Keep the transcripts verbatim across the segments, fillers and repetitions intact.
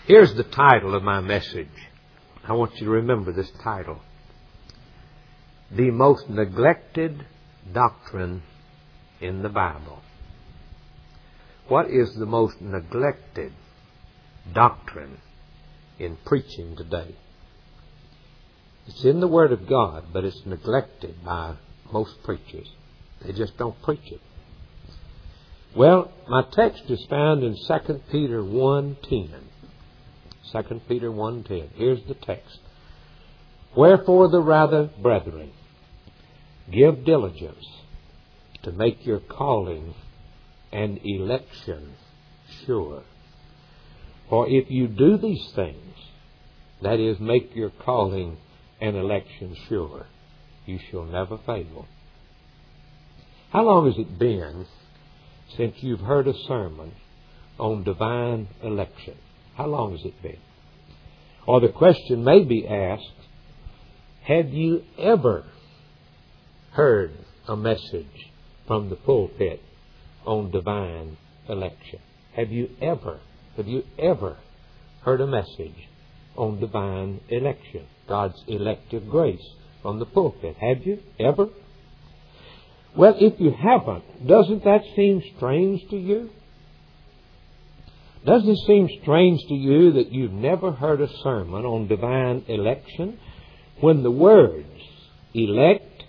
Here's the title of my message. I want you to remember this title. The most neglected doctrine in the Bible. What is the most neglected doctrine in preaching today? It's in the Word of God, but it's neglected by most preachers. They just don't preach it. Well, my text is found in Second Peter one ten. Second Peter one ten. Here's the text. Wherefore the rather, brethren, give diligence to make your calling and election sure. For if you do these things, that is, make your calling and election sure, you shall never fail. How long has it been since you've heard a sermon on divine election? How long has it been? Or the question may be asked, have you ever heard a message from the pulpit on divine election? Have you ever, have you ever heard a message on divine election? God's elective grace from the pulpit. Have you ever? Well, if you haven't, doesn't that seem strange to you? Doesn't it seem strange to you that you've never heard a sermon on divine election when the words elect,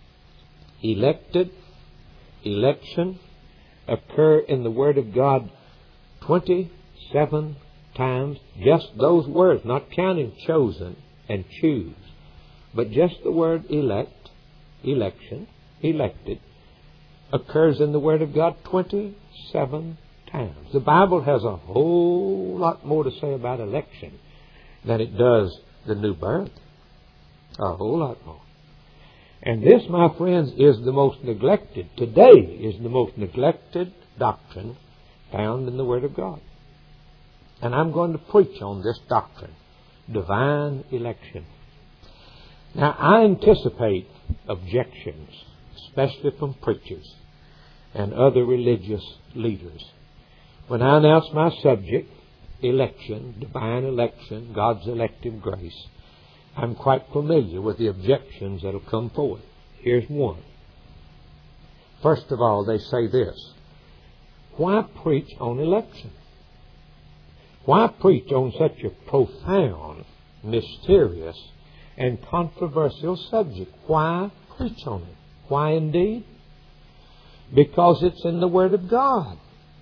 elected, election occur in the Word of God twenty-seven times? Just those words, not counting chosen and choose, but just the word elect, election, elected, occurs in the Word of God twenty-seven times. The Bible has a whole lot more to say about election than it does the new birth. A whole lot more. And this, my friends, is the most neglected, today is the most neglected doctrine found in the Word of God. And I'm going to preach on this doctrine, divine election. Now, I anticipate objections, especially from preachers and other religious leaders. When I announce my subject, election, divine election, God's elective grace, I'm quite familiar with the objections that will come forth. Here's one. First of all, they say this. Why preach on election? Why preach on such a profound, mysterious, and controversial subject? Why preach on it? Why indeed? Because it's in the Word of God.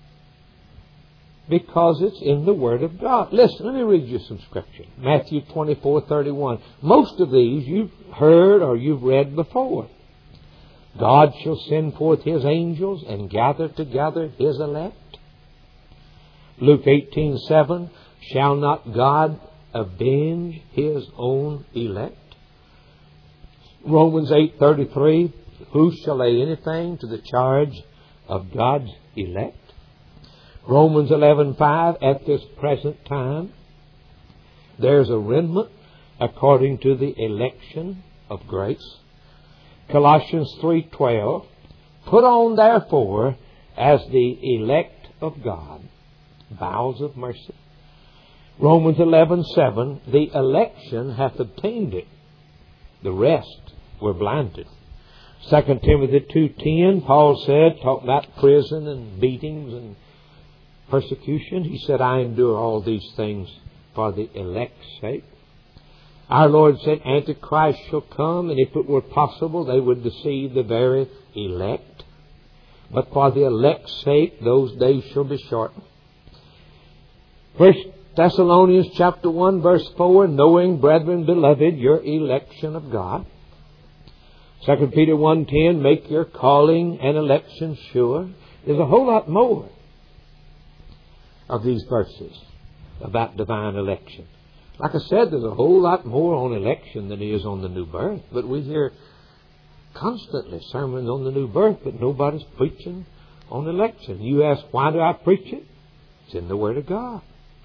Because it's in the Word of God. Listen, let me read you some scripture. Matthew twenty-four thirty-one. Most of these you've heard or you've read before. God shall send forth His angels and gather together His elect. Luke eighteen seven. Shall not God avenge His own elect? Romans eight thirty-three. Who shall lay anything to the charge of God's elect? Romans eleven five. At this present time, there's a remnant according to the election of grace. Colossians three twelve. Put on therefore as the elect of God, bowels of mercy. Romans eleven seven. The election hath obtained it. The rest were blinded. Second Timothy two ten. Paul said, talking about prison and beatings and persecution, he said, I endure all these things for the elect's sake. Our Lord said, Antichrist shall come, and if it were possible, they would deceive the very elect. But for the elect's sake, those days shall be shortened. First Thessalonians chapter one, verse four, knowing, brethren, beloved, your election of God. Second Peter one ten, make your calling and election sure. There's a whole lot more of these verses about divine election. Like I said, there's a whole lot more on election than there is on the new birth. But we hear constantly sermons on the new birth, but nobody's preaching on election. You ask, why do I preach it? It's in the Word of God.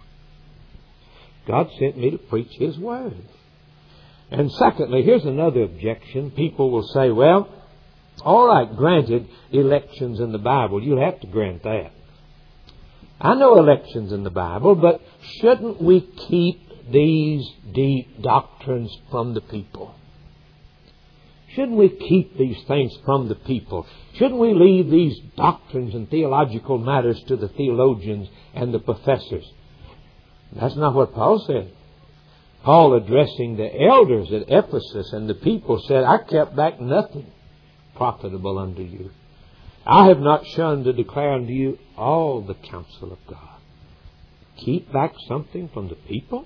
God sent me to preach His Word. And secondly, here's another objection. People will say, well, all right, granted, elections in the Bible. You'll have to grant that. I know election's in the Bible, but shouldn't we keep these deep doctrines from the people? Shouldn't we keep these things from the people? Shouldn't we leave these doctrines and theological matters to the theologians and the professors? That's not what Paul said. Paul, addressing the elders at Ephesus and the people, said, I kept back nothing profitable unto you. I have not shunned to declare unto you all the counsel of God. Keep back something from the people?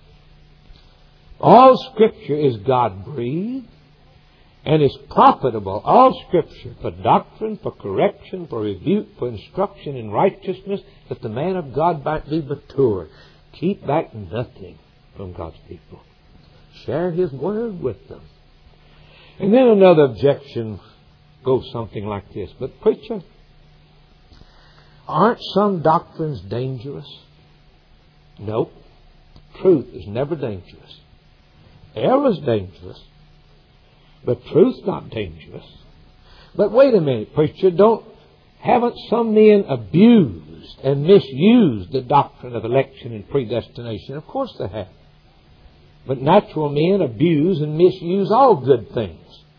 All Scripture is God-breathed and is profitable. All Scripture for doctrine, for correction, for rebuke, for instruction in righteousness, that the man of God might be mature. Keep back nothing from God's people. Share His Word with them. And then another objection goes something like this. But preacher, aren't some doctrines dangerous? Nope. Truth is never dangerous. Error is dangerous. But truth's not dangerous. But wait a minute, preacher, don't, haven't some men abused and misused the doctrine of election and predestination? Of course they have. But natural men abuse and misuse all good things.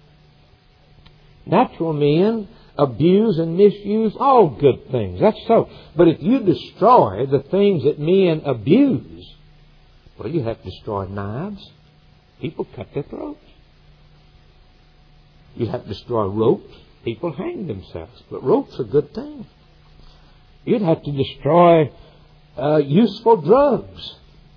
Natural men abuse and misuse all good things. That's so. But if you destroy the things that men abuse, well, you have to destroy knives. People cut their throats. You have to destroy ropes. People hang themselves. But ropes are a good thing. You'd have to destroy uh, useful drugs.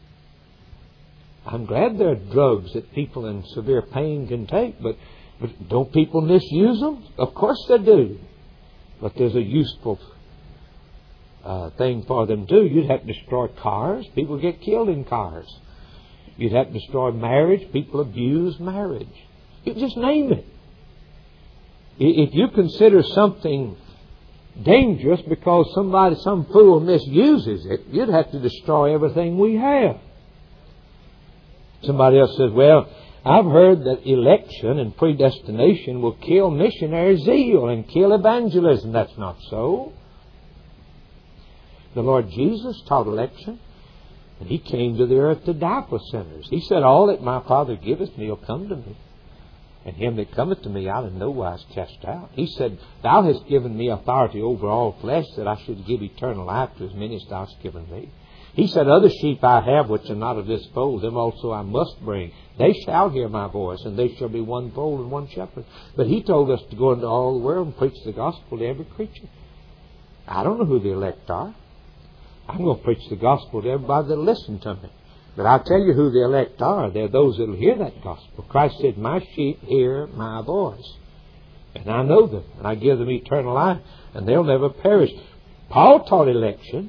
I'm glad there are drugs that people in severe pain can take, but, but don't people misuse them? Of course they do. But there's a useful uh, thing for them too. You'd have to destroy cars. People get killed in cars. You'd have to destroy marriage. People abuse marriage. You just name it. If you consider something dangerous because somebody, some fool misuses it, you'd have to destroy everything we have. Somebody else says, well, I've heard that election and predestination will kill missionary zeal and kill evangelism. That's not so. The Lord Jesus taught election, and He came to the earth to die for sinners. He said, all that my Father giveth me will come to me, and him that cometh to me I'll in no wise cast out. He said, Thou hast given me authority over all flesh, that I should give eternal life to as many as Thou hast given me. He said, other sheep I have which are not of this fold, them also I must bring. They shall hear my voice, and they shall be one fold and one shepherd. But He told us to go into all the world and preach the gospel to every creature. I don't know who the elect are. I'm going to preach the gospel to everybody that will listen to me. But I'll tell you who the elect are. They're those that will hear that gospel. Christ said, my sheep hear my voice. And I know them, and I give them eternal life, and they'll never perish. Paul taught election.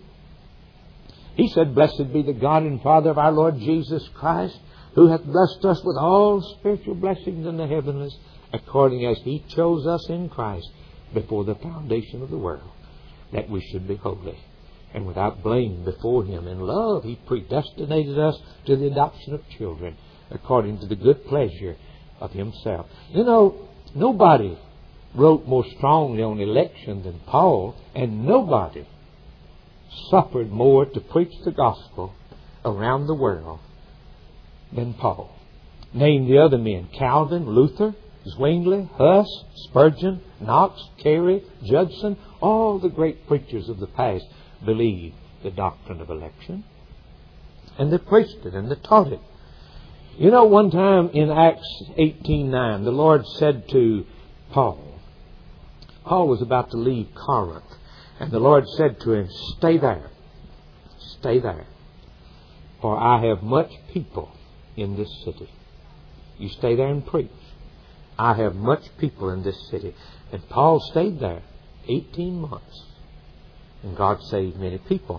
He said, blessed be the God and Father of our Lord Jesus Christ, who hath blessed us with all spiritual blessings in the heavenlies, according as He chose us in Christ before the foundation of the world, that we should be holy and without blame before Him. In love He predestinated us to the adoption of children, according to the good pleasure of Himself. You know, nobody wrote more strongly on election than Paul, and nobody suffered more to preach the gospel around the world than Paul. Name the other men: Calvin, Luther, Zwingli, Huss, Spurgeon, Knox, Carey, Judson. All the great preachers of the past believed the doctrine of election, and they preached it and they taught it. You know, one time in Acts eighteen nine, the Lord said to Paul, Paul was about to leave Corinth, and the Lord said to him, stay there, stay there, for I have much people in this city. You stay there and preach. I have much people in this city. And Paul stayed there eighteen months, and God saved many people.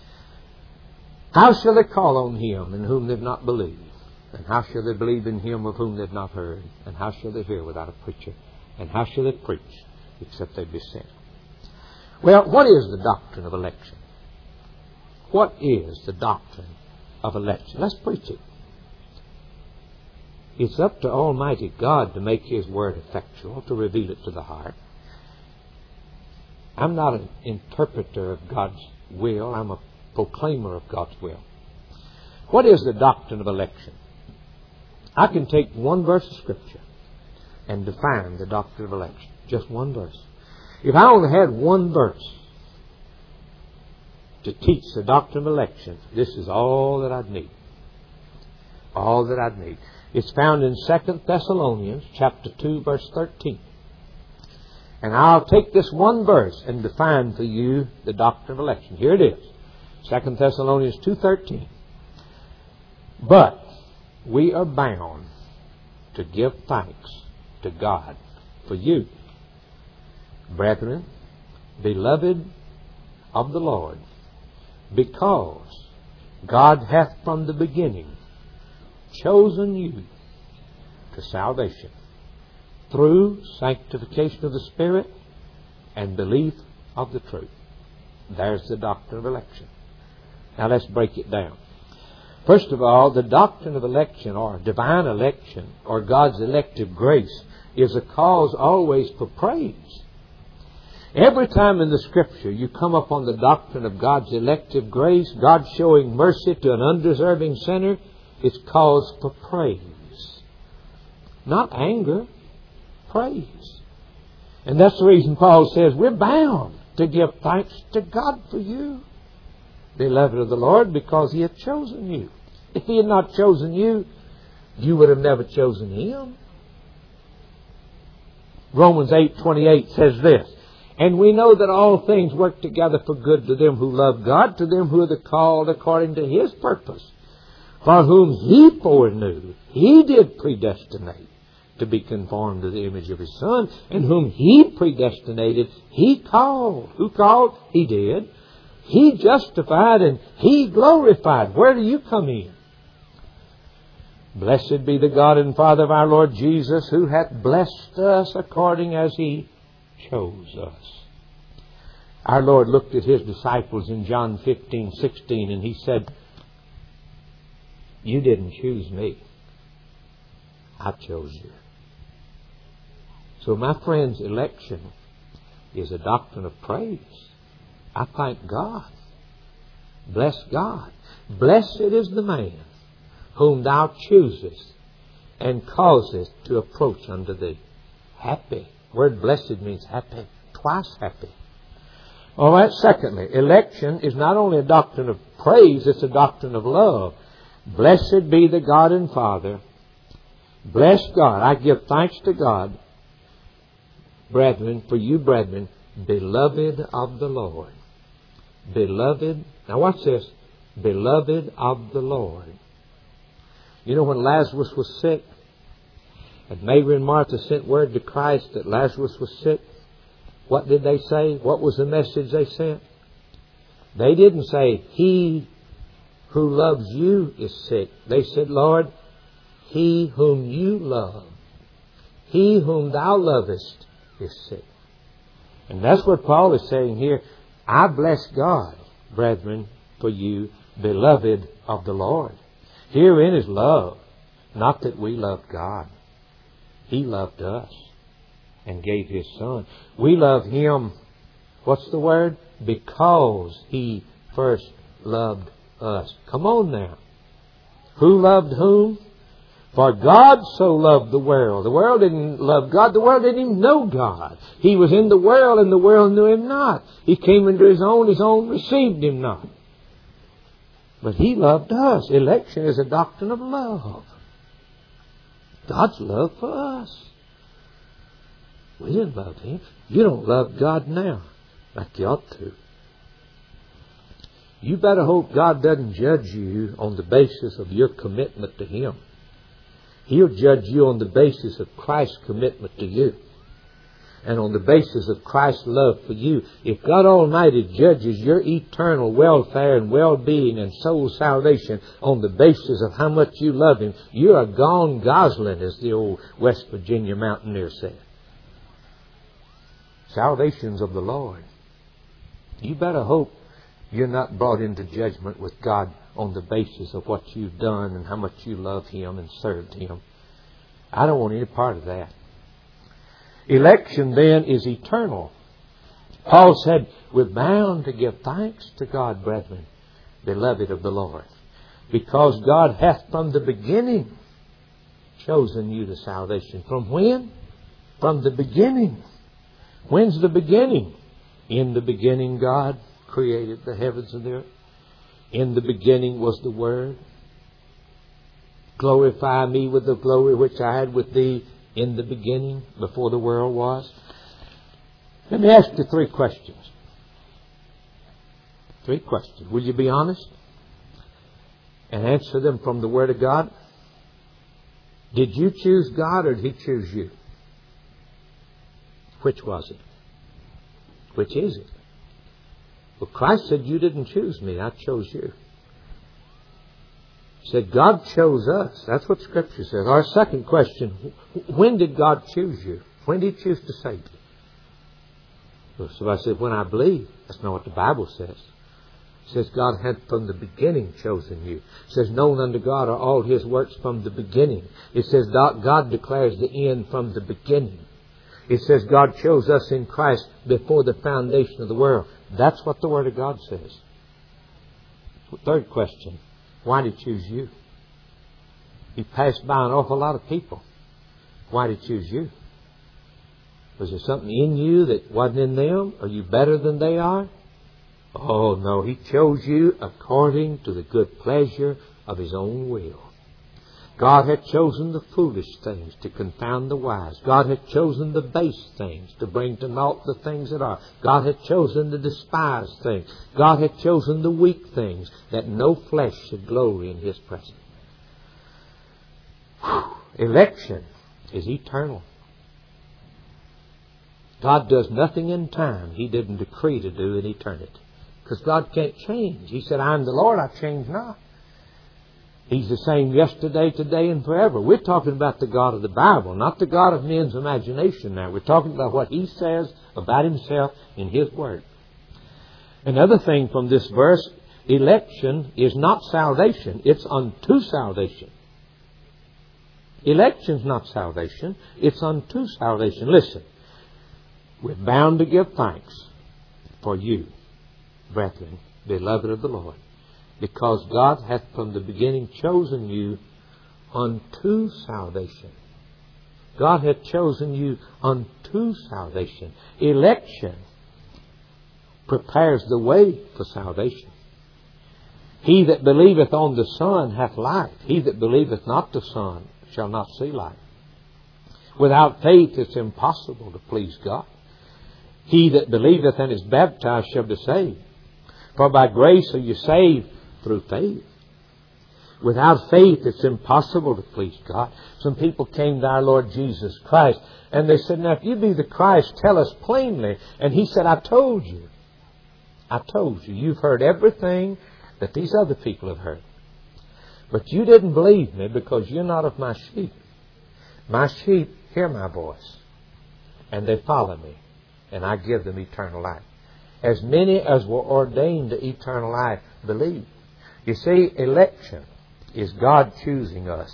How shall they call on Him in whom they've not believed? And how shall they believe in Him of whom they've not heard? And how shall they hear without a preacher? And how shall they preach except they be sent? Well, what is the doctrine of election? What is the doctrine of election? Let's preach it. It's up to Almighty God to make His Word effectual, to reveal it to the heart. I'm not an interpreter of God's will. I'm a proclaimer of God's will. What is the doctrine of election? I can take one verse of Scripture and define the doctrine of election. Just one verse. If I only had one verse to teach the doctrine of election, this is all that I'd need. All that I'd need. It's found in Second Thessalonians chapter two, verse thirteen. And I'll take this one verse and define for you the doctrine of election. Here it is. Second Thessalonians two thirteen. But we are bound to give thanks to God for you, brethren, beloved of the Lord, because God hath from the beginning chosen you to salvation through sanctification of the Spirit and belief of the truth. There's the doctrine of election. Now let's break it down. First of all, the doctrine of election, or divine election, or God's elective grace, is a cause always for praise. Every time in the Scripture you come upon the doctrine of God's elective grace, God showing mercy to an undeserving sinner, it's cause for praise. Not anger, praise. And that's the reason Paul says we're bound to give thanks to God for you, beloved of the Lord, because He hath chosen you. If He had not chosen you, you would have never chosen Him. Romans eight twenty-eight says this, and we know that all things work together for good to them who love God, to them who are the called according to His purpose, for whom He foreknew, He did predestinate to be conformed to the image of His Son, and whom He predestinated, He called. Who called? He did. He justified and He glorified. Where do you come in? Blessed be the God and Father of our Lord Jesus, who hath blessed us according as He chose us. Our Lord looked at His disciples in John fifteen sixteen, and He said, you didn't choose me. I chose you. So my friends, election is a doctrine of praise. I thank God. Bless God. Blessed is the man whom thou choosest and causest to approach unto thee. Happy. Word blessed means happy. Twice happy. All right, secondly, election is not only a doctrine of praise, it's a doctrine of love. Blessed be the God and Father. Bless God. I give thanks to God, brethren, for you, brethren, beloved of the Lord. Beloved. Now watch this. Beloved of the Lord. You know, when Lazarus was sick, and Mary and Martha sent word to Christ that Lazarus was sick, what did they say? What was the message they sent? They didn't say, he who loves you is sick. They said, Lord, he whom you love, he whom thou lovest is sick. And that's what Paul is saying here. I bless God, brethren, for you, beloved of the Lord. Herein is love. Not that we loved God. He loved us and gave His Son. We love Him, what's the word? Because He first loved us. Come on now. Who loved whom? For God so loved the world. The world didn't love God. The world didn't even know God. He was in the world and the world knew Him not. He came into His own. His own received Him not. But He loved us. Election is a doctrine of love. God's love for us. We didn't love Him. You don't love God now like you ought to. You better hope God doesn't judge you on the basis of your commitment to Him. He'll judge you on the basis of Christ's commitment to you. And on the basis of Christ's love for you. If God Almighty judges your eternal welfare and well-being and soul salvation on the basis of how much you love Him, you're a gone gosling, as the old West Virginia mountaineer said. Salvation's of the Lord. You better hope you're not brought into judgment with God on the basis of what you've done and how much you love Him and served Him. I don't want any part of that. Election then is eternal. Paul said, we're bound to give thanks to God, brethren, beloved of the Lord, because God hath from the beginning chosen you to salvation. From when? From the beginning. When's the beginning? In the beginning God created the heavens and the earth. In the beginning was the Word. Glorify me with the glory which I had with thee in the beginning, before the world was. Let me ask you three questions. Three questions. Will you be honest and answer them from the Word of God? Did you choose God or did He choose you? Which was it? Which is it? Well, Christ said, you didn't choose me, I chose you. He said, God chose us. That's what Scripture says. Our second question, when did God choose you? When did He choose to save you? Well, so I said, when I believe. That's not what the Bible says. It says God had from the beginning chosen you. It says, known unto God are all His works from the beginning. It says God declares the end from the beginning. It says God chose us in Christ before the foundation of the world. That's what the Word of God says. Third question, why did He choose you? He passed by an awful lot of people. Why did He choose you? Was there something in you that wasn't in them? Are you better than they are? Oh, no. He chose you according to the good pleasure of His own will. God had chosen the foolish things to confound the wise. God had chosen the base things to bring to naught the things that are. God had chosen the despised things. God had chosen the weak things, that no flesh should glory in His presence. Whew. Election is eternal. God does nothing in time He didn't decree to do in eternity. Because God can't change. He said, I am the Lord, I change not. He's the same yesterday, today, and forever. We're talking about the God of the Bible, not the God of men's imagination now. We're talking about what He says about Himself in His Word. Another thing from this verse, election is not salvation. It's unto salvation. Election's not salvation. It's unto salvation. Listen, we're bound to give thanks for you, brethren, beloved of the Lord, because God hath from the beginning chosen you unto salvation. God hath chosen you unto salvation. Election prepares the way for salvation. He that believeth on the Son hath life. He that believeth not the Son shall not see life. Without faith it's impossible to please God. He that believeth and is baptized shall be saved. For by grace are you saved through faith. Without faith, it's impossible to please God. Some people came to our Lord Jesus Christ, and they said, now, if you be the Christ, tell us plainly. And He said, I told you. I told you. You've heard everything that these other people have heard. But you didn't believe me because you're not of my sheep. My sheep hear my voice, and they follow me, and I give them eternal life. As many as were ordained to eternal life believe. You see, election is God choosing us.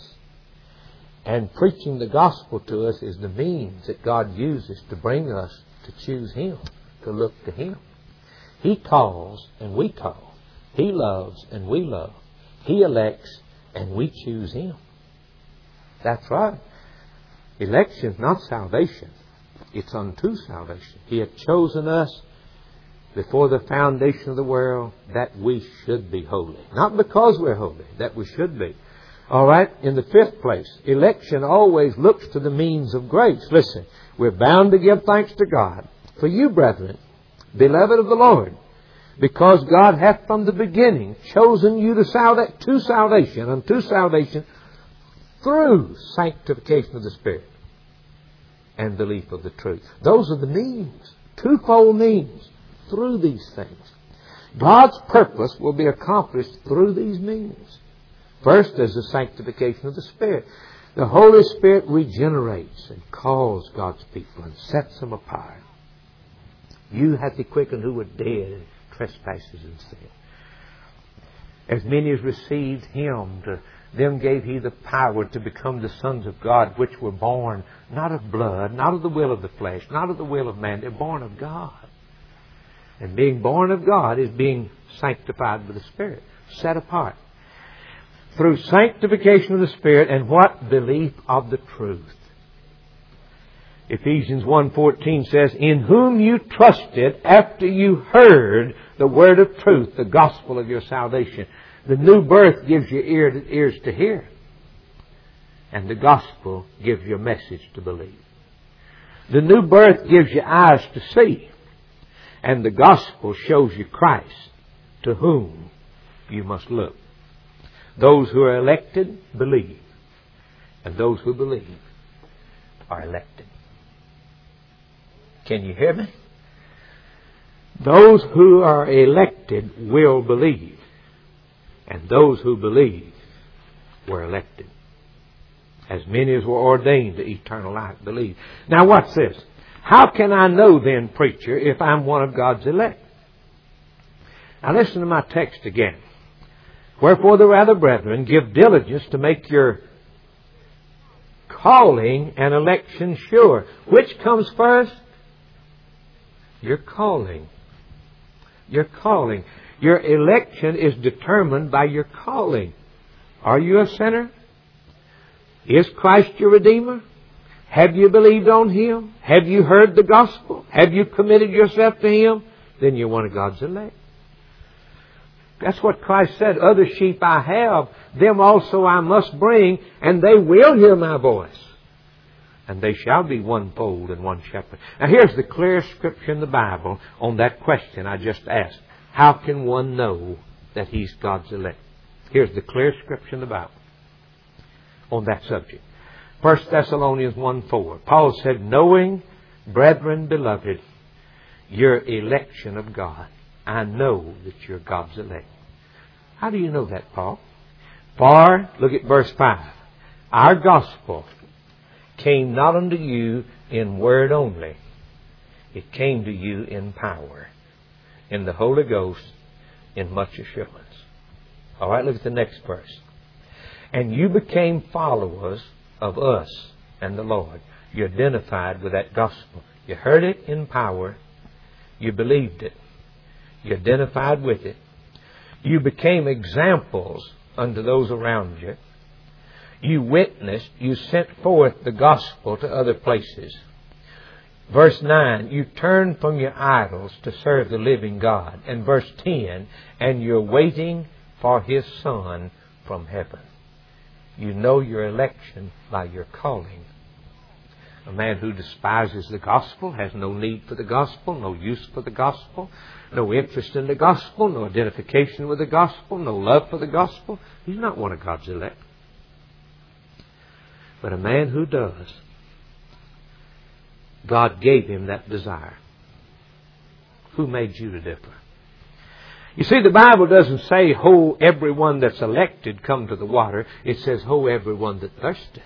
And preaching the gospel to us is the means that God uses to bring us to choose Him, to look to Him. He calls and we call. He loves and we love. He elects and we choose Him. That's right. Election is not salvation. It's unto salvation. He had chosen us before the foundation of the world that we should be holy. Not because we're holy, that we should be. All right, in the fifth place, election always looks to the means of grace. Listen, we're bound to give thanks to God for you, brethren, beloved of the Lord, because God hath from the beginning chosen you to, salva- to salvation, unto salvation, through sanctification of the Spirit and belief of the truth. Those are the means, twofold means. Through these things. God's purpose will be accomplished through these means. First, there's the sanctification of the Spirit. The Holy Spirit regenerates and calls God's people and sets them apart. You hath He quickened who were dead in trespasses and sin. As many as received Him, to them gave He the power to become the sons of God, which were born not of blood, not of the will of the flesh, not of the will of man. They're born of God. And being born of God is being sanctified by the Spirit, set apart. Through sanctification of the Spirit and what? Belief of the truth. Ephesians one fourteen says, in whom you trusted after you heard the word of truth, the gospel of your salvation. The new birth gives you ear to, ears to hear. And the gospel gives you a message to believe. The new birth gives you eyes to see. And the gospel shows you Christ, to whom you must look. Those who are elected believe. And those who believe are elected. Can you hear me? Those who are elected will believe. And those who believe were elected. As many as were ordained to eternal life believe. Now what's this? How can I know then, preacher, if I'm one of God's elect? Now listen to my text again. Wherefore the rather, brethren, give diligence to make your calling and election sure. Which comes first? Your calling. Your calling. Your election is determined by your calling. Are you a sinner? Is Christ your Redeemer? Have you believed on Him? Have you heard the gospel? Have you committed yourself to Him? Then you're one of God's elect. That's what Christ said. Other sheep I have, them also I must bring, and they will hear my voice. And they shall be one fold and one shepherd. Now here's the clear scripture in the Bible on that question I just asked. How can one know that he's God's elect? Here's the clear scripture in the Bible on that subject. First Thessalonians one four. Paul said, knowing, brethren beloved, your election of God. I know that you're God's elect. How do you know that, Paul? For, look at verse five. Our gospel came not unto you in word only. It came to you in power, in the Holy Ghost, in much assurance. All right, look at the next verse. And you became followers of us and the Lord. You identified with that gospel. You heard it in power. You believed it. You identified with it. You became examples unto those around you. You witnessed. You sent forth the gospel to other places. Verse nine, you turned from your idols to serve the living God. And verse ten, and you're waiting for His Son from heaven. You know your election by your calling. A man who despises the gospel, has no need for the gospel, no use for the gospel, no interest in the gospel, no identification with the gospel, no love for the gospel, he's not one of God's elect. But a man who does, God gave him that desire. Who made you to differ? You see, the Bible doesn't say, ho, everyone that's elected come to the water. It says, ho, everyone that thirsteth.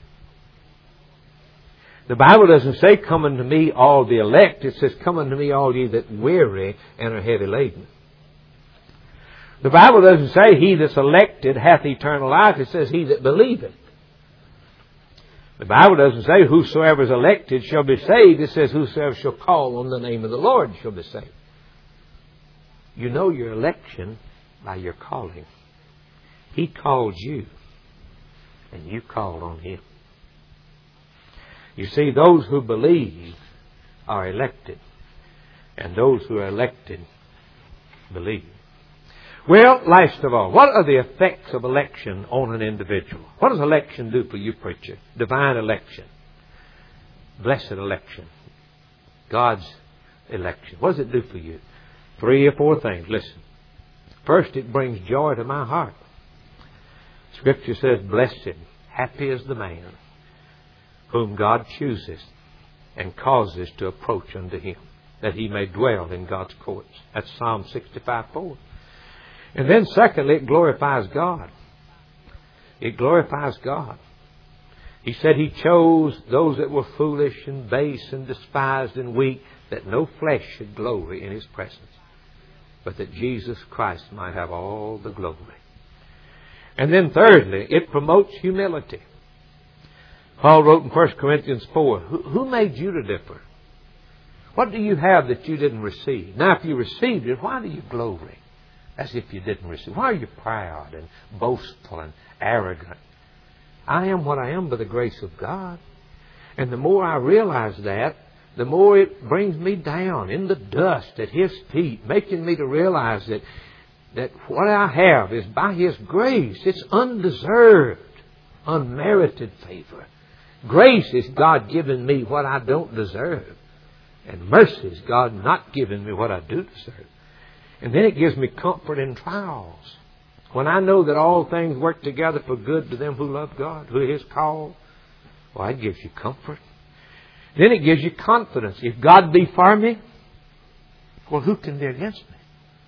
The Bible doesn't say, come unto me, all the elect. It says, come unto me, all ye that weary and are heavy laden. The Bible doesn't say, he that's elected hath eternal life. It says, he that believeth. The Bible doesn't say, whosoever is elected shall be saved. It says, whosoever shall call on the name of the Lord shall be saved. You know your election by your calling. He called you, and you called on Him. You see, those who believe are elected, and those who are elected believe. Well, last of all, what are the effects of election on an individual? What does election do for you, preacher? Divine election. Blessed election. God's election. What does it do for you? Three or four things. Listen. First, it brings joy to my heart. Scripture says, blessed, happy is the man whom God chooses and causes to approach unto Him, that he may dwell in God's courts. That's Psalm sixty-five four. And then secondly, it glorifies God. It glorifies God. He said He chose those that were foolish and base and despised and weak, that no flesh should glory in His presence, but that Jesus Christ might have all the glory. And then thirdly, it promotes humility. Paul wrote in First Corinthians four, who, who made you to differ? What do you have that you didn't receive? Now, if you received it, why do you glory as if you didn't receive? Why are you proud and boastful and arrogant? I am what I am by the grace of God. And the more I realize that, the more it brings me down in the dust at His feet, making me to realize that, that what I have is by His grace. It's undeserved, unmerited favor. Grace is God giving me what I don't deserve. And mercy is God not giving me what I do deserve. And then it gives me comfort in trials. When I know that all things work together for good to them who love God, who are His called, well, it gives you comfort. Then it gives you confidence. If God be for me, well, who can be against me?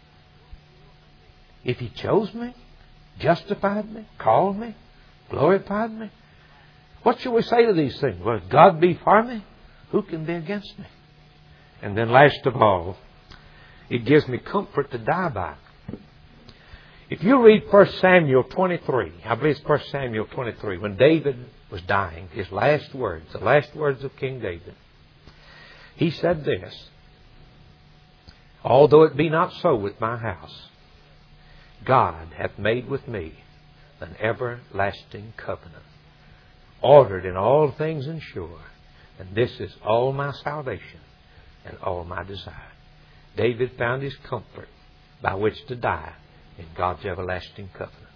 If He chose me, justified me, called me, glorified me, what shall we say to these things? Well, if God be for me, who can be against me? And then last of all, it gives me comfort to die by. If you read First Samuel twenty-three, I believe it's First Samuel twenty-three, when David was dying, his last words, the last words of King David, he said this, although it be not so with my house, God hath made with me an everlasting covenant, ordered in all things and sure, and this is all my salvation and all my desire. David found his comfort by which to die in God's everlasting covenant.